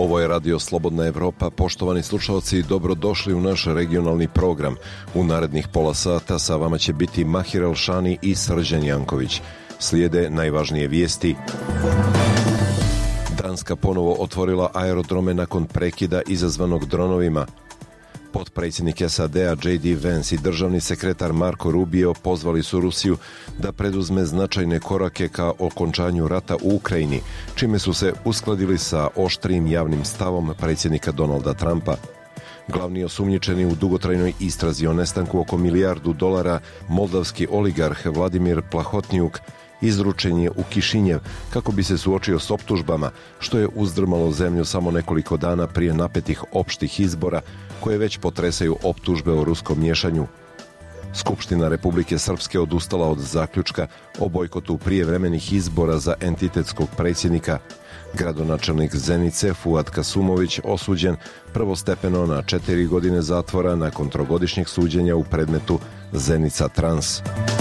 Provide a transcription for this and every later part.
Ovo je Radio Slobodna Evropa. Poštovani slušalci, dobrodošli u naš regionalni program. U narednih pola sata sa vama će biti Mahir Elšani i Srđan Janković. Slijede najvažnije vijesti. Danska ponovo otvorila aerodrome nakon prekida izazvanog dronovima. Potpredsjednik SAD-a J.D. Vance i državni sekretar Marco Rubio pozvali su Rusiju da preduzme značajne korake ka okončanju rata u Ukrajini, čime su se uskladili sa oštrim javnim stavom predsjednika Donalda Trumpa. Glavni osumnjičeni u dugotrajnoj istrazi o nestanku oko $1 milijardu, moldavski oligarh Vladimir Plahotniuk, izručen je u Kišinjev kako bi se suočio s optužbama, što je uzdrmalo zemlju samo nekoliko dana prije napetih opštih izbora koje već potresaju optužbe o ruskom miješanju. Skupština Republike Srpske odustala od zaključka o bojkotu prijevremenih izbora za entitetskog predsjednika. Gradonačelnik Zenice Fuad Kasumović osuđen prvostepeno na 4 godine zatvora nakon trogodišnjeg suđenja u predmetu Zenica Trans.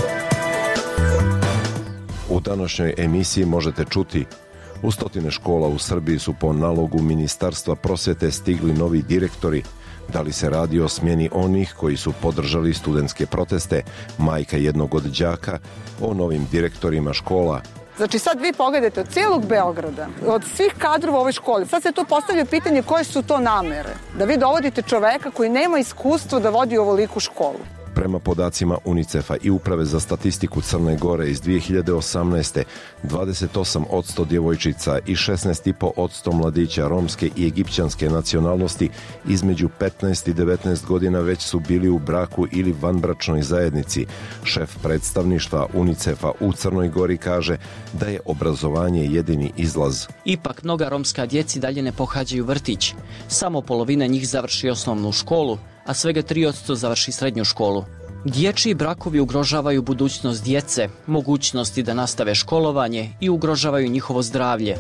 U današnjoj emisiji možete čuti: u stotine škola u Srbiji su po nalogu Ministarstva prosvjete stigli novi direktori. Da li se radi o smjeni onih koji su podržali studentske proteste? Majka jednog od đaka o novim direktorima škola. Znači sad vi pogledajte od cijelog Beograda, od svih kadrova u ovoj školi, sad se tu postavlja pitanje koje su to namere. Da vi dovodite čoveka koji nema iskustvo da vodi ovoliku školu. Prema podacima UNICEF-a i Uprave za statistiku Crne Gore iz 2018. 28% djevojčica i 16,5% mladića romske i egipćanske nacionalnosti između 15 i 19 godina već su bili u braku ili vanbračnoj zajednici. Šef predstavništva UNICEF-a u Crnoj Gori kaže da je obrazovanje jedini izlaz. Ipak mnoga romska djeci dalje ne pohađaju vrtić. Samo polovina njih završi osnovnu školu, a svega 3% završi srednju školu. Dječji brakovi ugrožavaju budućnost djece, mogućnosti da nastave školovanje i ugrožavaju njihovo zdravlje.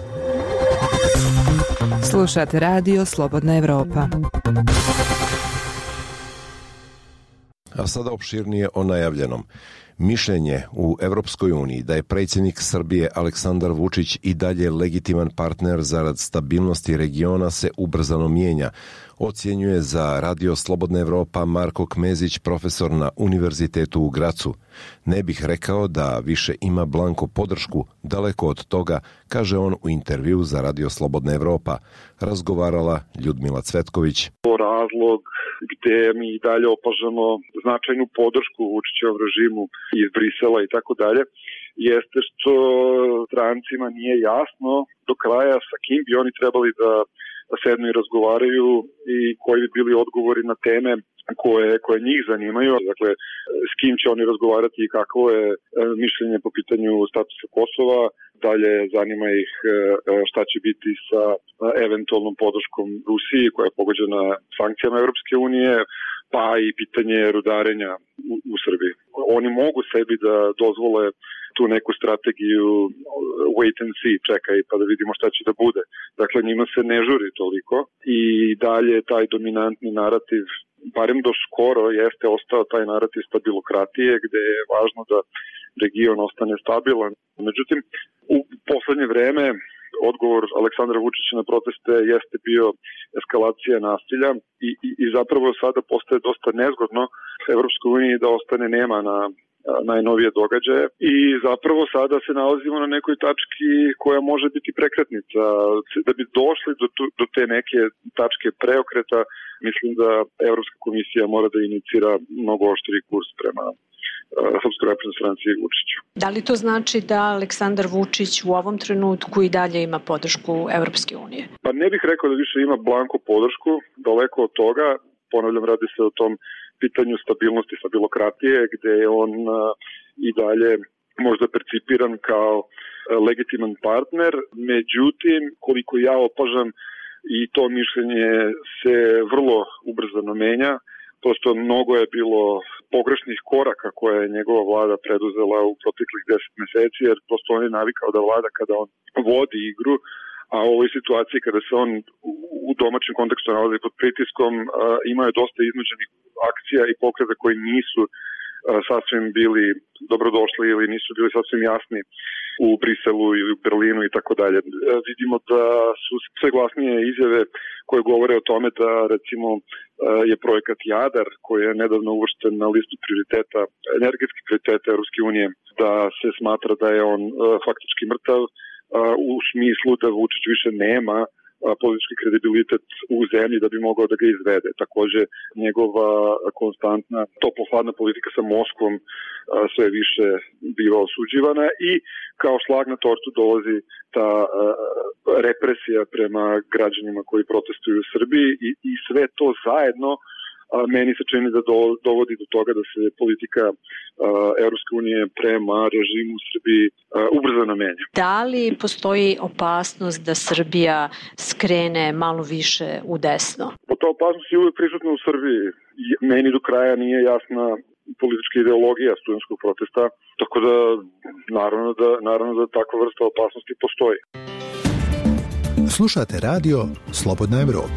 Slušate Radio Slobodna Evropa. A sada opširnije o najavljenom. Mišljenje u Evropskoj uniji da je predsjednik Srbije Aleksandar Vučić i dalje legitiman partner zarad stabilnosti regiona se ubrzano mijenja, ocjenjuje za Radio Slobodna Evropa Marko Kmezić, profesor na Univerzitetu u Gracu. Ne bih rekao da više ima blanko podršku, daleko od toga, kaže on u intervju za Radio Slobodna Evropa. Razgovarala Ljudmila Cvetković. Razlog gdje mi i dalje opažamo značajnu podršku Vučićevom režimu iz Brisela i tako dalje, jeste što strancima nije jasno do kraja sa kim bi oni trebali da sednu i razgovaraju i koji bi bili odgovori na teme koje njih zanimaju. Dakle, s kim će oni razgovarati i kakvo je mišljenje po pitanju statusa Kosova. Dalje zanima ih šta će biti sa eventualnom podrškom Rusiji koja je pogođena sankcijama Europske unije, pa i pitanje rudarenja u Srbiji. Oni mogu sebi da dozvole tu neku strategiju wait and see, čekaj pa da vidimo šta će da bude. Dakle, njima se ne žuri toliko i dalje taj dominantni narativ, barem do skoro, jeste ostao taj narativ stabilokratije gde je važno da region ostane stabilan. Međutim, u poslednje vreme odgovor Aleksandra Vučića na proteste jeste bio eskalacija nasilja i zapravo sada postaje dosta nezgodno Evropskoj uniji da ostane nema na najnovije događaje i zapravo sada se nalazimo na nekoj tački koja može biti prekretnica. Da bi došli do te neke tačke preokreta, mislim da Evropska komisija mora da inicira mnogo oštri kurs prema Srpskoj naprednoj stranci i Vučiću. Da li to znači da Aleksandar Vučić u ovom trenutku i dalje ima podršku Evropske unije? Pa ne bih rekao da više ima blanko podršku, daleko od toga. Ponavljam, radi se o tom pitanju stabilnosti, stabilokratije, gde je on i dalje možda percipiran kao legitiman partner. Međutim, koliko ja opažam, i to mišljenje se vrlo ubrzano menja. Prosto mnogo je bilo pogrešnih koraka koje je njegova vlada preduzela u proteklih 10 meseci, jer prosto on je navikao da vlada kada on vodi igru, a u ovoj situaciji kada se on u domaćem kontekstu nalazi pod pritiskom, imao je dosta iznuđenih akcija i pokreta koji nisu sasvim bili dobrodošli ili nisu bili sasvim jasni u Briselu ili u Berlinu i tako dalje. Vidimo da su sve glasnije izjave koje govore o tome da recimo je projekat Jadar koji je nedavno uvršten na listu prioriteta, energetskih prioriteta Europske unije, da se smatra da je on faktički mrtav u smislu da Vučić više nema politički kredibilitet u zemlji da bi mogao da ga izvede. Takođe, njegova konstantna toplo-hladna politika sa Moskvom sve više biva osuđivana i kao šlag na tortu dolazi ta represija prema građanima koji protestuju u Srbiji i sve to zajedno meni se čini da dovodi do toga da se politika Evropske unije prema režimu u Srbiji ubrzano menja. Da li postoji opasnost da Srbija skrene malo više u desno? Ta opasnost je uvijek prisutna u Srbiji. Meni do kraja nije jasna politička ideologija studentskog protesta, tako da naravno da takva vrsta opasnosti postoji. Slušate radio Slobodna Evropa.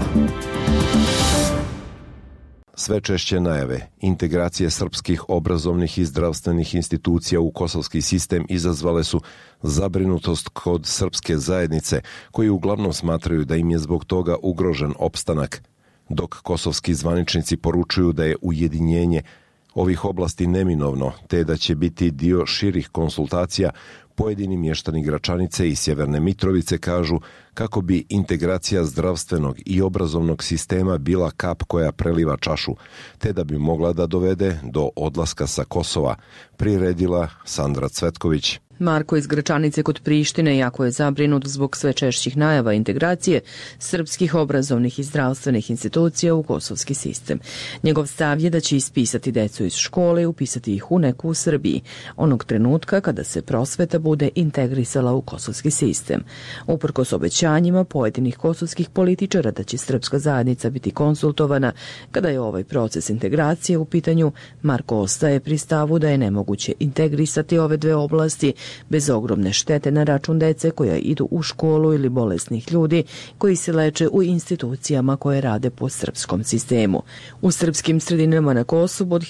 Sve češće najave integracije srpskih obrazovnih i zdravstvenih institucija u kosovski sistem izazvale su zabrinutost kod srpske zajednice, koji uglavnom smatraju da im je zbog toga ugrožen opstanak, dok kosovski zvaničnici poručuju da je ujedinjenje ovih oblasti neminovno, te da će biti dio širih konsultacija. Pojedini mještani Gračanice i Sjeverne Mitrovice kažu kako bi integracija zdravstvenog i obrazovnog sistema bila kap koja preliva čašu, te da bi mogla da dovede do odlaska sa Kosova, priredila Sandra Cvetković. Marko iz Gračanice kod Prištine jako je zabrinut zbog sve češćih najava integracije srpskih obrazovnih i zdravstvenih institucija u kosovski sistem. Njegov stav je da će ispisati decu iz škole i upisati ih u neku u Srbiji, onog trenutka kada se prosveta bude integrisala u kosovski sistem. Uprkos obećanjima pojedinih kosovskih političara da će srpska zajednica biti konsultovana kada je ovaj proces integracije u pitanju, Marko ostaje pri stavu da je nemoguće integrisati ove dve oblasti bez ogromne štete na račun dece koja idu u školu ili bolesnih ljudi koji se leče u institucijama koje rade po srpskom sistemu. U srpskim sredinama na Kosovu od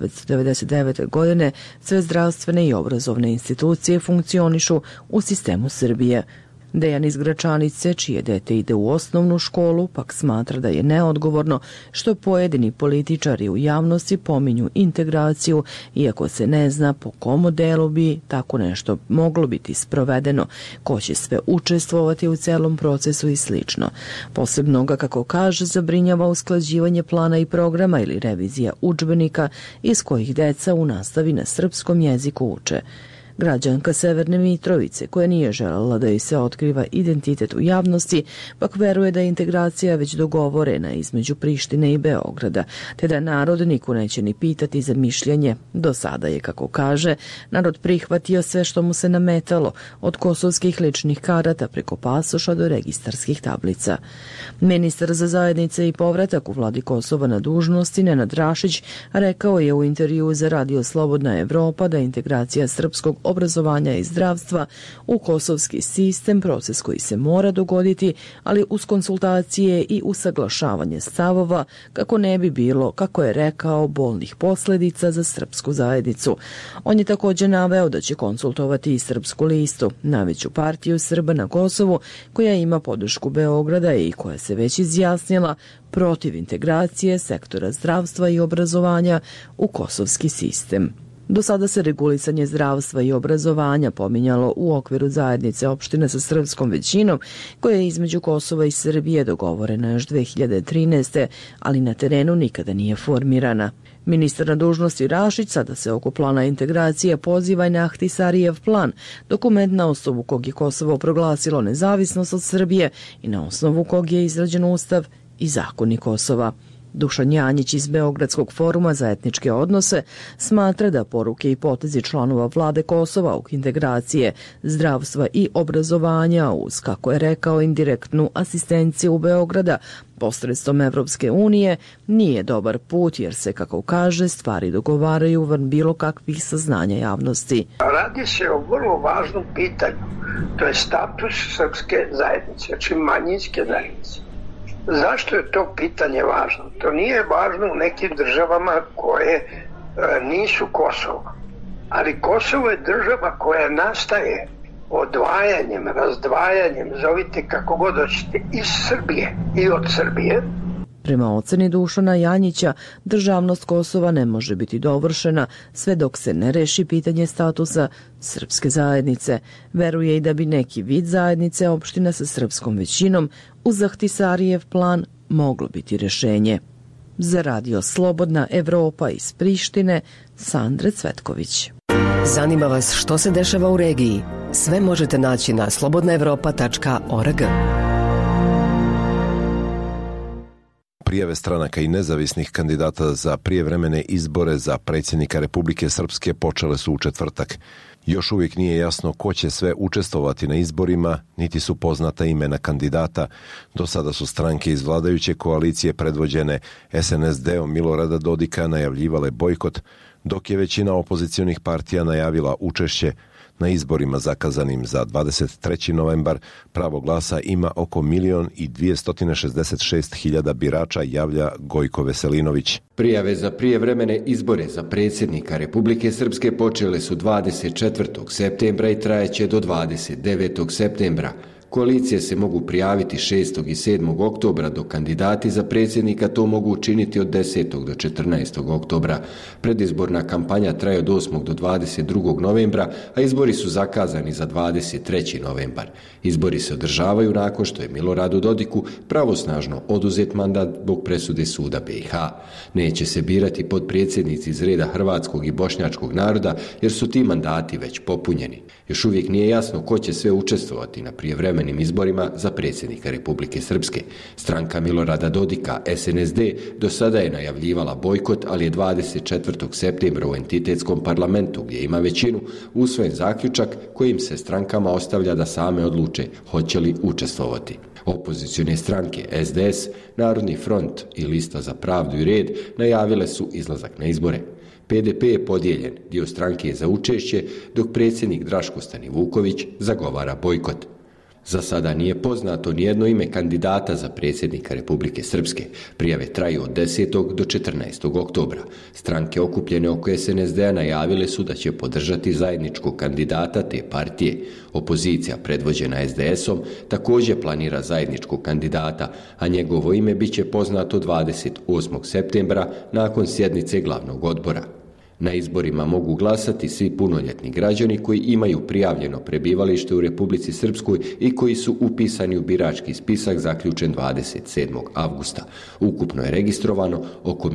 1999. godine sve zdravstvene i obrazovne institucije funkcionišu u sistemu Srbije. Dejan iz Gračanice, čije dete ide u osnovnu školu, pak smatra da je neodgovorno što pojedini političari u javnosti pominju integraciju, iako se ne zna po kom modelu bi tako nešto moglo biti sprovedeno, ko će sve učestvovati u celom procesu i slično. Posebno ga, kako kaže, zabrinjava usklađivanje plana i programa ili revizija udžbenika iz kojih deca u nastavi na srpskom jeziku uče. Građanka Severne Mitrovice, koja nije želela da joj se otkriva identitet u javnosti, pak veruje da je integracija već dogovorena između Prištine i Beograda, te da narod niko neće ni pitati za mišljenje. Do sada je, kako kaže, narod prihvatio sve što mu se nametalo, od kosovskih ličnih karata preko pasoša do registarskih tablica. Ministar za zajednice i povratak u vladi Kosova na dužnosti, Nenad Rašić, rekao je u intervjuu za radio Slobodna Evropa da integracija srpskog obrazovanja i zdravstva u kosovski sistem proces koji se mora dogoditi, ali uz konsultacije i usaglašavanje stavova kako ne bi bilo, kako je rekao, bolnih posljedica za srpsku zajednicu. On je također naveo da će konsultovati i Srpsku listu, najveću partiju Srba na Kosovu, koja ima podršku Beograda i koja se već izjasnila protiv integracije sektora zdravstva i obrazovanja u kosovski sistem. Do sada se regulisanje zdravstva i obrazovanja pominjalo u okviru zajednice opština sa srpskom većinom, koja je između Kosova i Srbije dogovorena još 2013. ali na terenu nikada nije formirana. Ministar na dužnosti Rašić sada se oko plana integracije poziva i na Ahtisarijev plan, dokument na osnovu kog je Kosovo proglasilo nezavisnost od Srbije i na osnovu kog je izrađen ustav i zakoni Kosova. Dušan Janjić iz Beogradskog foruma za etničke odnose smatra da poruke i potezi članova vlade Kosova u integracije zdravstva i obrazovanja uz, kako je rekao, indirektnu asistenciju Beograda posredstvom Evropske unije nije dobar put, jer se, kako kaže, stvari dogovaraju van bilo kakvih saznanja javnosti. Radi se o vrlo važnom pitanju, to je status srpske zajednice, znači manjinske zajednice. Zašto je to pitanje važno? To nije važno u nekim državama koje nisu Kosovo. Ali Kosovo je država koja nastaje odvajanjem, razdvajanjem, zovite kako god hoćete, iz Srbije i od Srbije. Prema oceni Dušana Janjića, državnost Kosova ne može biti dovršena sve dok se ne reši pitanje statusa srpske zajednice. Veruje i da bi neki vid zajednice opština sa srpskom većinom uz Ahtisarijev plan moglo biti rješenje. Za Radio Slobodna Evropa iz Prištine, Sandre Cvetković. Zanima vas što se dešava u regiji? Sve možete naći na slobodnaevropa.org. Prijave stranaka i nezavisnih kandidata za prijevremene izbore za predsjednika Republike Srpske počele su u četvrtak. Još uvijek nije jasno ko će sve učestvovati na izborima, niti su poznata imena kandidata. Do sada su stranke iz vladajuće koalicije predvođene SNSD-om Milorada Dodika najavljivale bojkot, dok je većina opozicionih partija najavila učešće. Na izborima zakazanim za 23. novembar pravo glasa ima oko 1.266.000 birača, javlja Gojko Veselinović. Prijave za prijevremene izbore za predsjednika Republike Srpske počele su 24. septembra i trajeće do 29. septembra. Koalicije se mogu prijaviti 6. i 7. oktobra, dok kandidati za predsjednika to mogu učiniti od 10. do 14. oktobra. Predizborna kampanja traje od 8. do 22. novembra, a izbori su zakazani za 23. novembar. Izbori se održavaju nakon što je Miloradu Dodiku pravosnažno oduzet mandat zbog presude suda BiH. Neće se birati potpredsjednici iz reda hrvatskog i bošnjačkog naroda, jer su ti mandati već popunjeni. Još uvijek nije jasno ko će sve učestvovati na prijevremenim izborima za predsjednika Republike Srpske. Stranka Milorada Dodika, SNSD, do sada je najavljivala bojkot, ali je 24. septembra u entitetskom parlamentu, gdje ima većinu, usvojen zaključak kojim se strankama ostavlja da same odluče hoće li učestvovati. Opozicione stranke SDS, Narodni front i Lista za pravdu i red najavile su izlazak na izbore. PDP je podijeljen, dio stranke je za učešće, dok predsjednik Draško Stanivuković zagovara bojkot. Za sada nije poznato nijedno ime kandidata za predsjednika Republike Srpske. Prijave traju od 10. do 14. oktobra. Stranke okupljene oko SNSD-a najavile su da će podržati zajedničkog kandidata te partije. Opozicija predvođena SDS-om također planira zajedničkog kandidata, a njegovo ime bit će poznato 28. septembra nakon sjednice glavnog odbora. Na izborima mogu glasati svi punoljetni građani koji imaju prijavljeno prebivalište u Republici Srpskoj i koji su upisani u birački spisak zaključen 27. avgusta. Ukupno je registrovano oko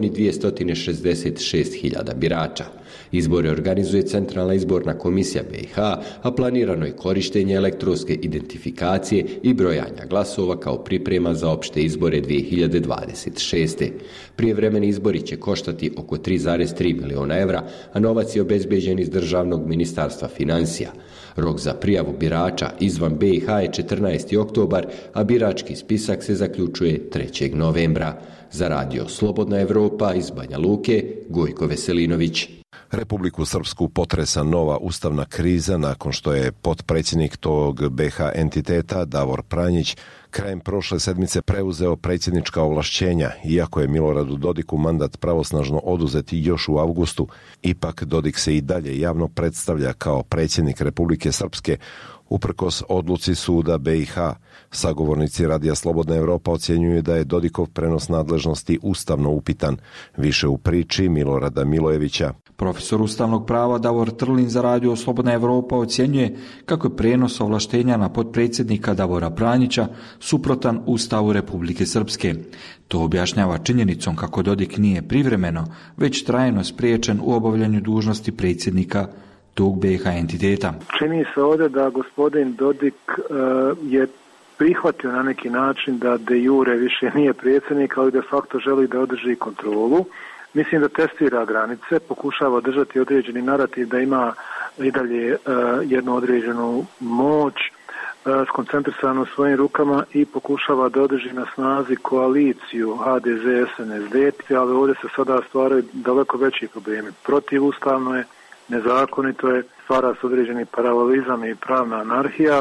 1.266.000 birača. Izbore organizuje Centralna izborna komisija BiH, a planirano je korištenje elektronske identifikacije i brojanja glasova kao priprema za opšte izbore 2026. Prijevremeni izbori će koštati oko 3,3 miliona evra, a novac je obezbeđen iz Državnog ministarstva financija. Rok za prijavu birača izvan BiH je 14. oktobar, a birački spisak se zaključuje 3. novembra. Za Radio Slobodna Evropa iz Banja Luke, Gojko Veselinović. Republiku Srpsku potresa nova ustavna kriza nakon što je potpredsjednik tog BiH entiteta Davor Pranjić krajem prošle sedmice preuzeo predsjednička ovlašćenja, iako je Miloradu Dodiku mandat pravosnažno oduzeti još u avgustu. Ipak Dodik se i dalje javno predstavlja kao predsjednik Republike Srpske uprkos odluci suda BiH. Sagovornici Radija Slobodna Evropa ocjenjuju da je Dodikov prenos nadležnosti ustavno upitan. Više u priči Milorada Milojevića. Profesor ustavnog prava Davor Trlin za Radio Slobodna Evropa ocjenjuje kako je prenos ovlaštenja na potpredsjednika Davora Pranjića suprotan Ustavu Republike Srpske. To objašnjava činjenicom kako Dodik nije privremeno, već trajno spriječen u obavljanju dužnosti predsjednika tog BiH entiteta. Čini se ovdje da gospodin Dodik je prihvatio na neki način da de jure više nije predsjednik, ali de facto želi da održi kontrolu. Mislim da testira granice, pokušava održati određeni narativ da ima i dalje jednu određenu moć skoncentrisanu u svojim rukama i pokušava da održi na snazi koaliciju HDZ-SNSD, ali ovdje se sada stvaraju daleko veći problemi. Protivustavno je, nezakonito je, stvara se određeni paralelizam i pravna anarhija.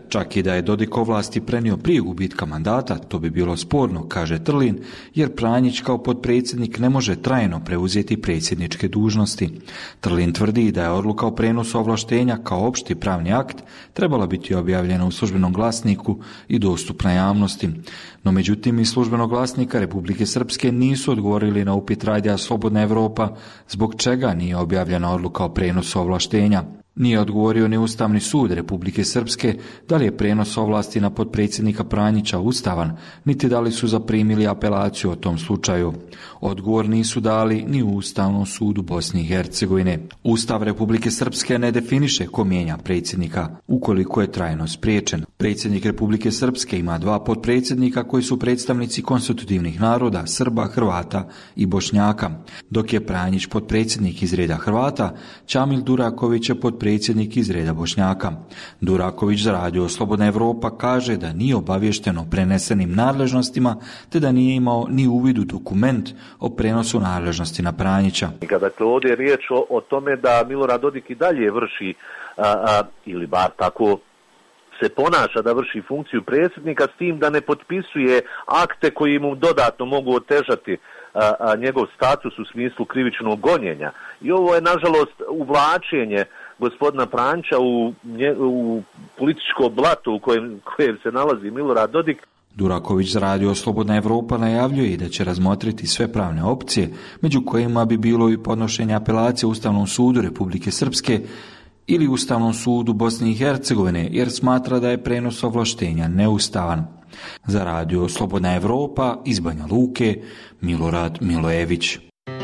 Čak i da je Dodik ovlasti prenio prije gubitka mandata, to bi bilo sporno, kaže Trlin, jer Pranjić kao potpredsjednik ne može trajno preuzeti predsjedničke dužnosti. Trlin tvrdi da je odluka o prenosu ovlaštenja kao opšti pravni akt trebala biti objavljena u službenom glasniku i dostupna javnosti. No međutim, iz službenog glasnika Republike Srpske nisu odgovorili na upit radija Slobodna Evropa zbog čega nije objavljena odluka o prenosu ovlaštenja. Nije odgovorio ni Ustavni sud Republike Srpske da li je prenos ovlasti na potpredsjednika Pranjića ustavan, niti da li su zaprimili apelaciju o tom slučaju. Odgovor nisu dali ni u Ustavnom sudu Bosne i Hercegovine. Ustav Republike Srpske ne definiše ko mijenja predsjednika ukoliko je trajno spriječen. Predsjednik Republike Srpske ima 2 potpredsjednika koji su predstavnici konstitutivnih naroda, Srba, Hrvata i Bošnjaka. Dok je Pranjić potpredsjednik iz reda Hrvata, Čamil Duraković je potpredsjednik iz reda Bošnjaka. Duraković za radio Slobodna Evropa kaže da nije obaviješten o prenesenim nadležnostima, te da nije imao ni uvid u dokument o prenosu nadležnosti na Pranjića. Dakle, ovdje je riječ o tome da Milorad Dodik i dalje vrši, ili bar tako se ponaša da vrši funkciju predsjednika, s tim da ne potpisuje akte koji mu dodatno mogu otežati njegov status u smislu krivičnog gonjenja. I ovo je, nažalost, uvlačenje gospodina Pranjića u političko blato u kojem se nalazi Milorad Dodik. Duraković za radio Slobodna Evropa najavljuje i da će razmotriti sve pravne opcije, među kojima bi bilo i podnošenje apelacije Ustavnom sudu Republike Srpske ili Ustavnom sudu Bosne i Hercegovine, jer smatra da je prenos ovlaštenja neustavan. Za radio Slobodna Evropa iz Banja Luke, Milorad Milojević.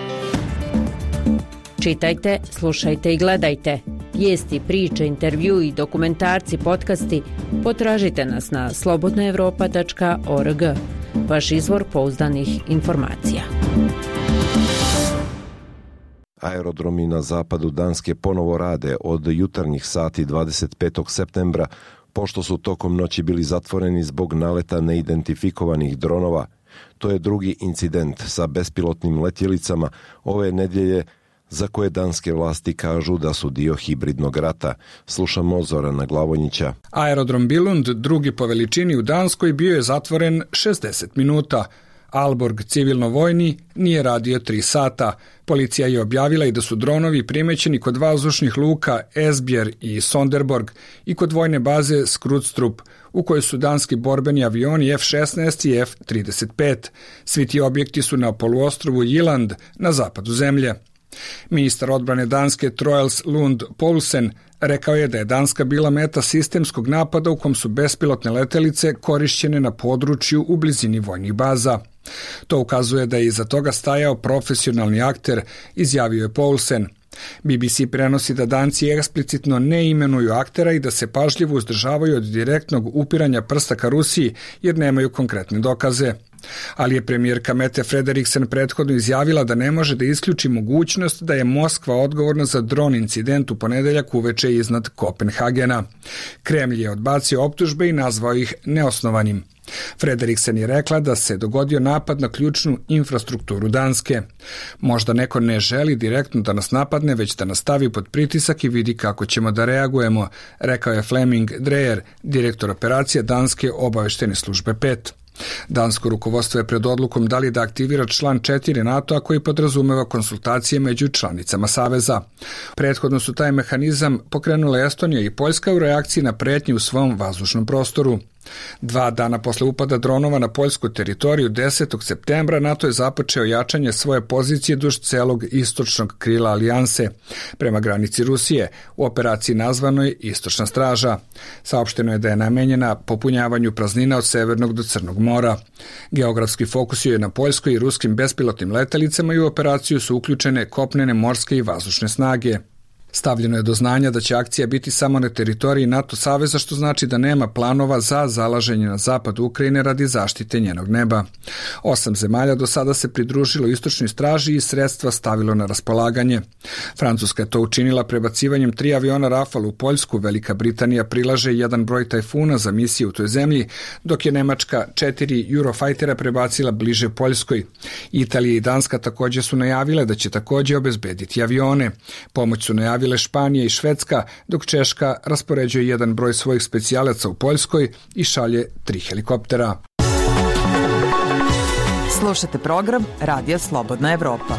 Čitajte, slušajte i gledajte. Vijesti, priče, intervju i dokumentarci, podcasti potražite nas na slobodnaevropa.org. Vaš izvor pouzdanih informacija. Aerodromi na zapadu Danske ponovo rade od jutarnjih sati 25. septembra, pošto su tokom noći bili zatvoreni zbog naleta neidentifikovanih dronova. To je drugi incident sa bespilotnim letjelicama ove nedjelje, za koje danske vlasti kažu da su dio hibridnog rata. Slušamo Zorana Glavonjića. Aerodrom Billund, drugi po veličini u Danskoj, bio je zatvoren 60 minuta. Aalborg, civilno-vojni, nije radio 3 sata. Policija je objavila i da su dronovi primećeni kod vazdušnih luka Esbjerg i Sonderborg i kod vojne baze Skrudstrup, u kojoj su danski borbeni avioni F-16 i F-35. Svi ti objekti su na poluostrovu Jylland na zapadu zemlje. Ministar odbrane Danske Troels Lund Poulsen rekao je da je Danska bila meta sistemskog napada u kom su bespilotne letelice korišćene na području u blizini vojnih baza. To ukazuje da je iza toga stajao profesionalni akter, izjavio je Poulsen. BBC prenosi da Danci eksplicitno ne imenuju aktera i da se pažljivo uzdržavaju od direktnog upiranja prsta ka Rusiji jer nemaju konkretne dokaze. Ali je premijerka Mette Frederiksen prethodno izjavila da ne može da isključi mogućnost da je Moskva odgovorna za dron incident u ponedeljak uveče iznad Kopenhagena. Kremlj je odbacio optužbe i nazvao ih neosnovanim. Frederiksen je rekla da se dogodio napad na ključnu infrastrukturu Danske. Možda neko ne želi direktno da nas napadne, već da nas stavi pod pritisak i vidi kako ćemo da reagujemo, rekao je Flemming Dreyer, direktor operacije Danske obaveštene službe 5. Dansko rukovodstvo je pred odlukom da li da aktivira član 4 NATO-a koji podrazumeva konsultacije među članicama Saveza. Prethodno su taj mehanizam pokrenule Estonija i Poljska u reakciji na pretnje u svom vazdušnom prostoru. 2 dana posle upada dronova na poljsku teritoriju 10. septembra NATO je započeo jačanje svoje pozicije duž celog istočnog krila alijanse prema granici Rusije u operaciji nazvanoj Istočna straža. Saopšteno je da je namenjena popunjavanju praznina od Severnog do Crnog mora. Geografski fokus je na poljskoj i ruskim bespilotnim letelicama i u operaciju su uključene kopnene, morske i vazdušne snage. Stavljeno je do znanja da će akcija biti samo na teritoriji NATO saveza, što znači da nema planova za zalaženje na zapad Ukrajine radi zaštite njenog neba. 8 zemalja do sada se pridružilo istočnoj straži i sredstva stavilo na raspolaganje. Francuska je to učinila prebacivanjem 3 aviona Rafale u Poljsku, Velika Britanija prilaže 1 broj tajfuna za misije u toj zemlji, dok je Nemačka 4 Eurofightera prebacila bliže Poljskoj. Italija i Danska također su najavile da će također obezbediti avione. Pomoć su najavili najavile Španija i Švedska, dok Češka raspoređuje jedan broj svojih specijalaca u Poljskoj i šalje 3 helikoptera. Slušate program Radija Slobodna Evropa.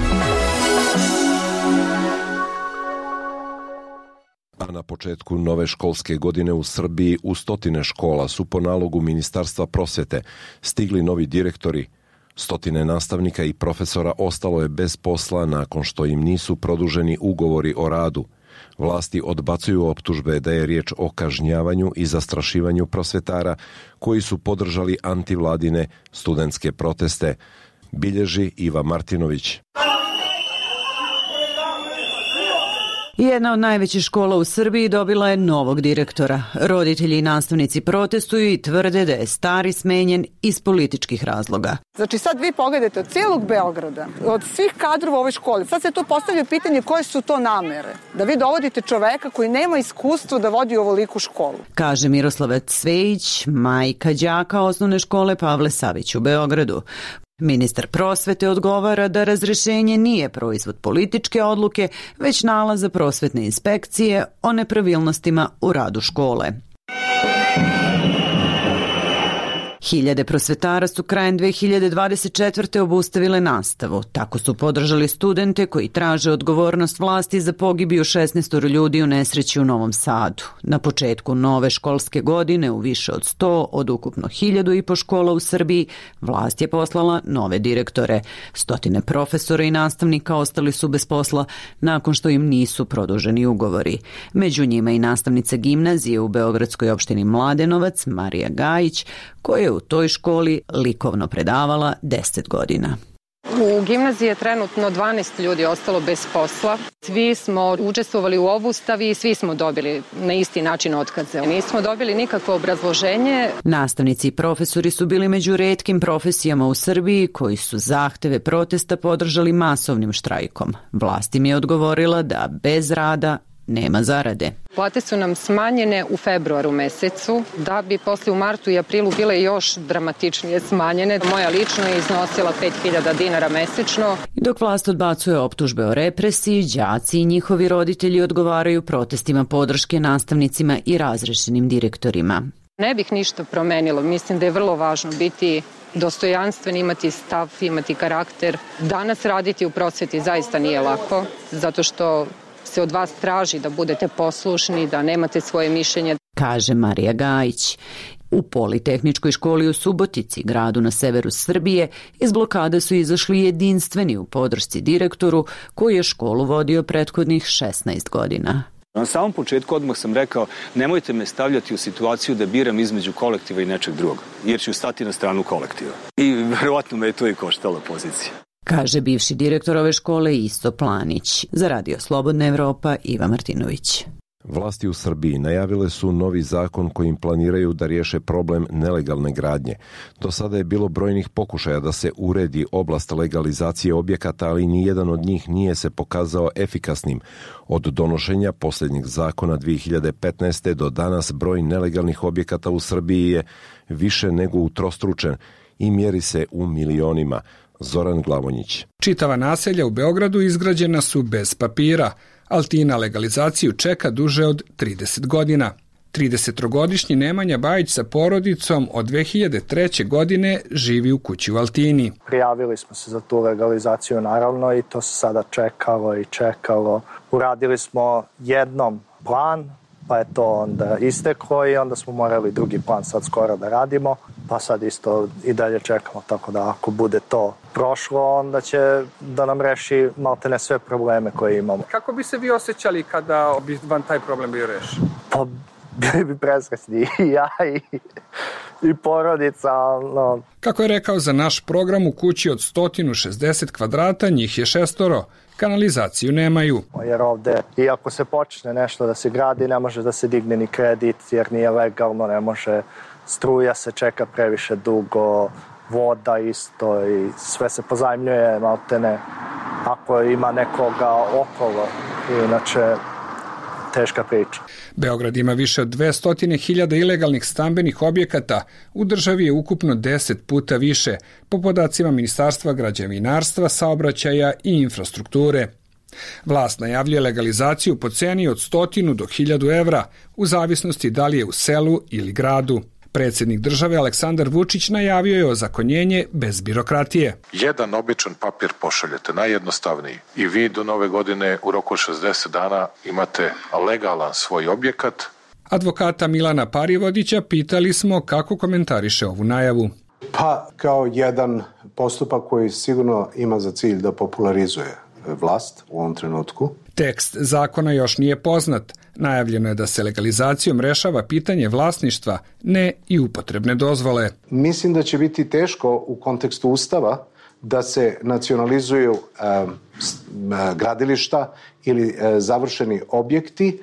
A na početku nove školske godine u Srbiji u 100 škola su po nalogu Ministarstva prosvete stigli novi direktori. 100 nastavnika i profesora ostalo je bez posla nakon što im nisu produženi ugovori o radu. Vlasti odbacuju optužbe da je riječ o kažnjavanju i zastrašivanju prosvetara koji su podržali antivladine studentske proteste, bilježi Iva Martinović. Jedna od najvećih škola u Srbiji dobila je novog direktora. Roditelji i nastavnici protestuju i tvrde da je stari smenjen iz političkih razloga. Znači sad vi pogledajte od cijelog Beograda, od svih kadrova u ovoj školi, sad se tu postavlja pitanje koje su to namere. Da vi dovodite čoveka koji nema iskustvo da vodi ovoliku školu. Kaže Miroslava Cvejić, majka đaka osnovne škole Pavle Savić u Beogradu. Ministar prosvete odgovara da razrešenje nije proizvod političke odluke, već nalaza prosvetne inspekcije o nepravilnostima u radu škole. Hiljade prosvetara su krajem 2024. obustavile nastavu. Tako su podržali studente koji traže odgovornost vlasti za pogibiju 16 ljudi u nesreći u Novom Sadu. Na početku nove školske godine u više od 100 od ukupno 1500 škola u Srbiji vlast je poslala nove direktore. 100 profesora i nastavnika ostali su bez posla nakon što im nisu produženi ugovori. Među njima i nastavnica gimnazije u beogradskoj opštini Mladenovac Marija Gajić, koja je u toj školi likovno predavala 10 godina. U gimnaziji je trenutno 12 ljudi ostalo bez posla. Svi smo učestvovali u obustavi i svi smo dobili na isti način otkaze. Nismo dobili nikakvo obrazloženje. Nastavnici i profesori su bili među retkim profesijama u Srbiji koji su zahteve protesta podržali masovnim štrajkom. Vlast im je odgovorila da bez rada nema zarade. Plate su nam smanjene u februaru mesecu, da bi posle u martu i aprilu bile još dramatičnije smanjene. Moja lično je iznosila 5.000 dinara mesečno. Dok vlast odbacuje optužbe o represiji, đaci i njihovi roditelji odgovaraju protestima podrške nastavnicima i razrešenim direktorima. Ne bih ništa promenilo. Mislim da je vrlo važno biti dostojanstven, imati stav, imati karakter. Danas raditi u prosveti zaista nije lako, zato što se od vas traži da budete poslušni, da nemate svoje mišljenje. Kaže Marija Gajić. U Politehničkoj školi u Subotici, gradu na severu Srbije, iz blokade su izašli jedinstveni u podršci direktoru koji je školu vodio prethodnih 16 godina. Na samom početku odmah sam rekao, nemojte me stavljati u situaciju da biram između kolektiva i nečeg drugog, jer ću stati na stranu kolektiva. I verovatno me je to i koštala pozicija. Kaže bivši direktor ove škole Isto Planić. Za Radio Slobodna Evropa, Iva Martinović. Vlasti u Srbiji najavile su novi zakon kojim planiraju da riješe problem nelegalne gradnje. Do sada je bilo brojnih pokušaja da se uredi oblast legalizacije objekata, ali nijedan od njih nije se pokazao efikasnim. Od donošenja posljednjeg zakona 2015. do danas broj nelegalnih objekata u Srbiji je više nego utrostručen i mjeri se u milionima. Zoran Glavonjić. Čitava naselja u Beogradu izgrađena su bez papira. Altina legalizaciju čeka duže od 30 godina. 33-godišnji Nemanja Bajić sa porodicom od 2003. godine živi u kući u Altini. Prijavili smo se za tu legalizaciju naravno i to se sada čekalo i čekalo. Uradili smo jednom plan, pa je to onda isteklo i onda smo morali drugi plan sad skoro da radimo, pa sad isto i dalje čekamo, tako da ako bude to prošlo, onda će da nam reši maltene sve probleme koje imamo. Kako bi se vi osjećali kada bi vam taj problem bio rešen? Pa bili bi presrećni i ja i porodica. No. Kako je rekao za naš program, u kući od 160 kvadrata njih je 6. Kanalizaciju nemaju. Jer ovde, iako se počne nešto da se gradi, ne može da se digne ni kredit jer nije legalno, ne može, struja se čeka previše dugo, voda isto i sve se pozajmljuje maltene ako ima nekoga okolo, inače teška priča. Beograd ima više od 200.000 ilegalnih stambenih objekata, u državi je ukupno 10 puta više, po podacima Ministarstva građevinarstva, saobraćaja i infrastrukture. Vlast najavljuje legalizaciju po ceni od 100 do 1000 evra, u zavisnosti da li je u selu ili gradu. Predsjednik države Aleksandar Vučić najavio je ozakonjenje bez birokratije. Jedan običan papir pošaljete, najjednostavniji, i vi do nove godine u roku 60 dana imate legalan svoj objekat. Advokata Milana Parivodića pitali smo kako komentariše ovu najavu. Pa kao jedan postupak koji sigurno ima za cilj da popularizuje vlast u ovom trenutku. Tekst zakona još nije poznat. Najavljeno je da se legalizacijom rešava pitanje vlasništva, ne i upotrebne dozvole. Mislim da će biti teško u kontekstu Ustava da se nacionalizuju gradilišta ili završeni objekti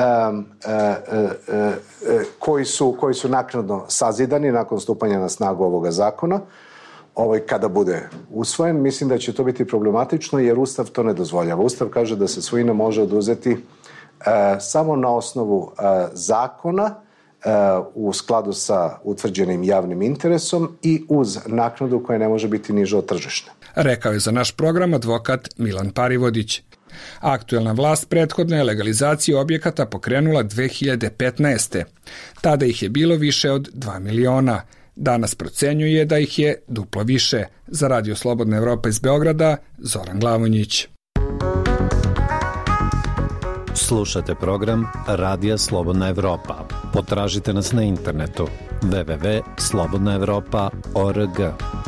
koji su naknadno sazidani nakon stupanja na snagu ovoga zakona. Kada bude usvojen, mislim da će to biti problematično jer Ustav to ne dozvoljava. Ustav kaže da se svojina može oduzeti samo na osnovu zakona u skladu sa utvrđenim javnim interesom i uz naknadu koja ne može biti niža od tržišne. Rekao je za naš program advokat Milan Parivodić. Aktuelna vlast prethodno je legalizaciju objekata pokrenula 2015. Tada ih je bilo više od 2 miliona. Danas procenjuje da ih je duplo više. Za Radio Slobodna Evropa iz Beograda, Zoran Glavonjić. Slušate program Radija Slobodna Evropa. Potražite nas na internetu www.slobodnaevropa.org.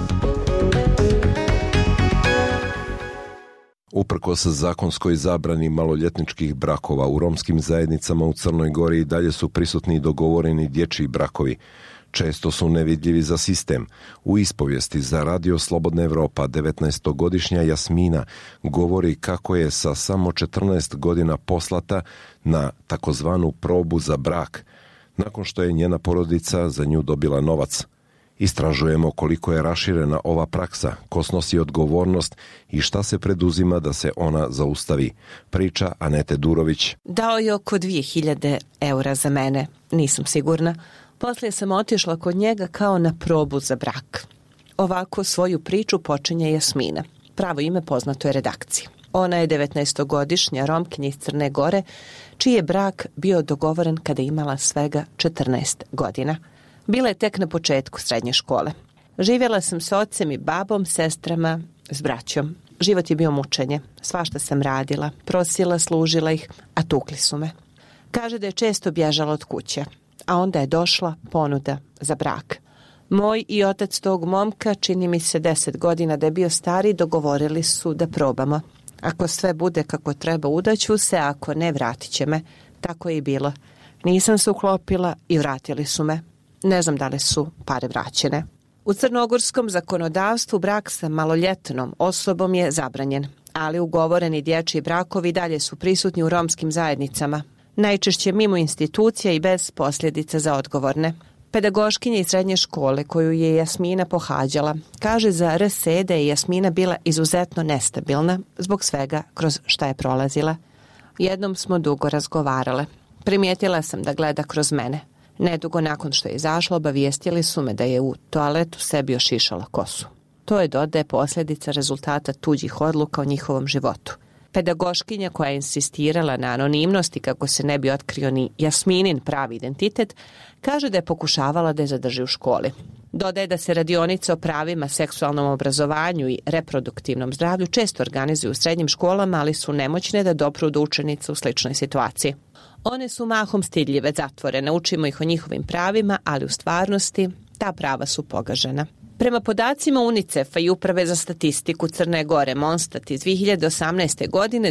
Uprkos zakonskoj zabrani maloljetničkih brakova u romskim zajednicama u Crnoj Gori i dalje su prisutni i dogovoreni dječji brakovi. Često su nevidljivi za sistem. U ispovijesti za Radio Slobodna Evropa 19-godišnja Jasmina govori kako je sa samo 14 godina poslata na takozvanu probu za brak, nakon što je njena porodica za nju dobila novac. Istražujemo koliko je raširena ova praksa, ko snosi odgovornost i šta se preduzima da se ona zaustavi. Priča Anete Durović. Dao je oko 2000 eura za mene, nisam sigurna. Poslije sam otišla kod njega kao na probu za brak. Ovako svoju priču počinje Jasmina. Pravo ime poznato je redakciji. Ona je 19-godišnja Romkinja iz Crne Gore, čiji je brak bio dogovoren kada je imala svega 14 godina. Bila je tek na početku srednje škole. Živjela sam s ocem i babom, sestrama, s braćom. Život je bio mučenje. Svašta sam radila, prosila, služila ih, a tukli su me. Kaže da je često bježala od kuće. A onda je došla ponuda za brak. Moj i otac tog momka, čini mi se 10 godina da je bio stari, dogovorili su da probamo. Ako sve bude kako treba, udaću se, ako ne, vratit će me. Tako je i bilo. Nisam se uklopila i vratili su me. Ne znam da li su pare vraćene. U crnogorskom zakonodavstvu brak sa maloljetnom osobom je zabranjen, ali ugovoreni dječji brakovi dalje su prisutni u romskim zajednicama. Najčešće mimo institucija i bez posljedica za odgovorne. Pedagoškinja iz srednje škole koju je Jasmina pohađala kaže za RS da je Jasmina bila izuzetno nestabilna zbog svega kroz šta je prolazila. Jednom smo dugo razgovarale. Primijetila sam da gleda kroz mene. Nedugo nakon što je izašla, obavijestili su me da je u toaletu sebi ošišala kosu. To je, dodaje, posljedica rezultata tuđih odluka o njihovom životu. Pedagoškinja koja je insistirala na anonimnosti kako se ne bi otkrio ni Jasminin pravi identitet, kaže da je pokušavala da je zadrži u školi. Dodaje da se radionice o pravima, seksualnom obrazovanju i reproduktivnom zdravlju često organizuju u srednjim školama, ali su nemoćne da dopru do učenica u sličnoj situaciji. One su mahom stidljive, zatvorene, učimo ih o njihovim pravima, ali u stvarnosti ta prava su pogažena. Prema podacima UNICEF-a i Uprave za statistiku Crne Gore Monstat iz 2018. godine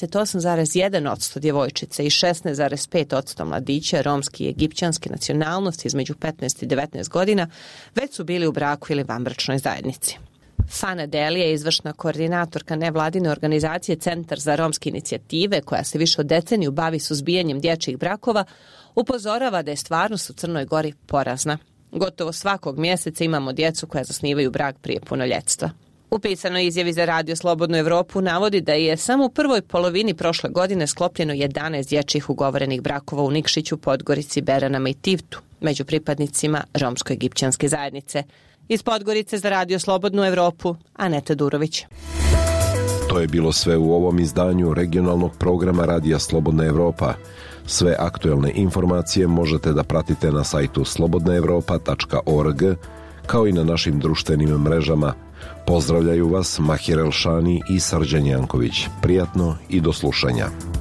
28,1% djevojčica i 16,5% mladića romske i egipćanske nacionalnosti između 15 i 19 godina već su bili u braku ili vanbračnoj zajednici. Fana Delija, izvršna koordinatorka nevladine organizacije Centar za romske inicijative, koja se više od deceniju bavi suzbijanjem dječjih brakova, upozorava da je stvarnost u Crnoj Gori porazna. Gotovo svakog mjeseca imamo djecu koja zasnivaju brak prije punoljetstva. U pisanoj izjavi za Radio Slobodnu Evropu navodi da je samo u prvoj polovini prošle godine sklopljeno 11 dječjih ugovorenih brakova u Nikšiću, Podgorici, Beranama i Tivtu među pripadnicima romsko-egipćanske zajednice. Iz Podgorice za Radio Slobodnu Evropu, Aneta Durović. To je bilo sve u ovom izdanju regionalnog programa Radija Slobodna Evropa. Sve aktuelne informacije možete da pratite na sajtu slobodnaevropa.org, kao i na našim društvenim mrežama. Pozdravljaju vas Mahir Elšani i Srđan Janković. Prijatno i do slušanja.